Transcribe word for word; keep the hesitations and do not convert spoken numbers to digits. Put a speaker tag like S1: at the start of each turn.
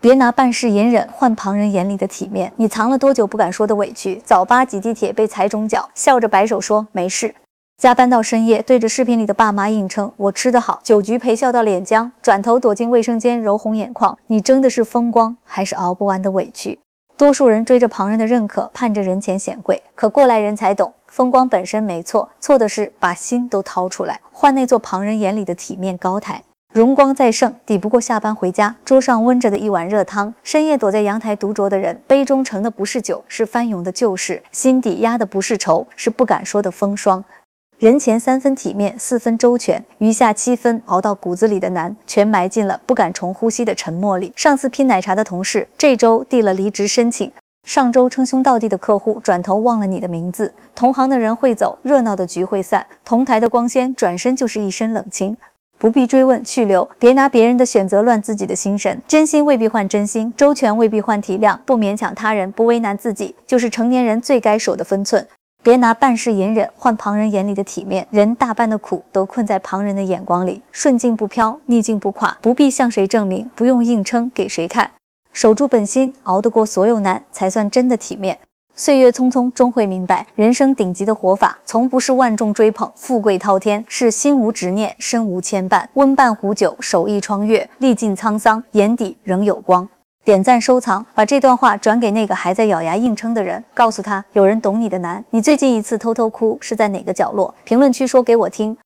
S1: 别拿办事隐忍换旁人眼里的体面。你藏了多久不敢说的委屈？早八挤地铁被踩肿脚，笑着摆手说没事。加班到深夜，对着视频里的爸妈硬撑我吃得好，酒局陪笑到脸僵，转头躲进卫生间揉红眼眶。你争的是风光，还是熬不完的委屈？多数人追着旁人的认可，盼着人前显贵，可过来人才懂，风光本身没错，错的是把心都掏出来，换那座旁人眼里的体面高台。荣光再盛，抵不过下班回家，桌上温着的一碗热汤。深夜躲在阳台独酌的人，杯中盛的不是酒，是翻涌的旧事；心底压的不是愁，是不敢说的风霜。人前三分体面，四分周全，余下七分熬到骨子里的难，全埋进了不敢重呼吸的沉默里。上次拼奶茶的同事，这周递了离职申请；上周称兄道弟的客户，转头忘了你的名字。同行的人会走，热闹的局会散，同台的光鲜，转身就是一身冷清。不必追问去留，别拿别人的选择乱自己的心神。真心未必换真心，周全未必换体谅，不勉强他人，不为难自己，就是成年人最该守的分寸。别拿办事隐忍换旁人眼里的体面，人大半的苦都困在旁人的眼光里，顺境不飘，逆境不垮，不必向谁证明，不用硬撑给谁看，守住本心，熬得过所有难，才算真的体面。岁月匆匆，终会明白，人生顶级的活法，从不是万众追捧、富贵滔天，是心无执念，身无牵绊，温伴壶酒，手艺窗月，历尽沧桑，眼底仍有光。点赞收藏，把这段话转给那个还在咬牙硬撑的人，告诉他有人懂你的难。你最近一次偷偷哭是在哪个角落？评论区说给我听。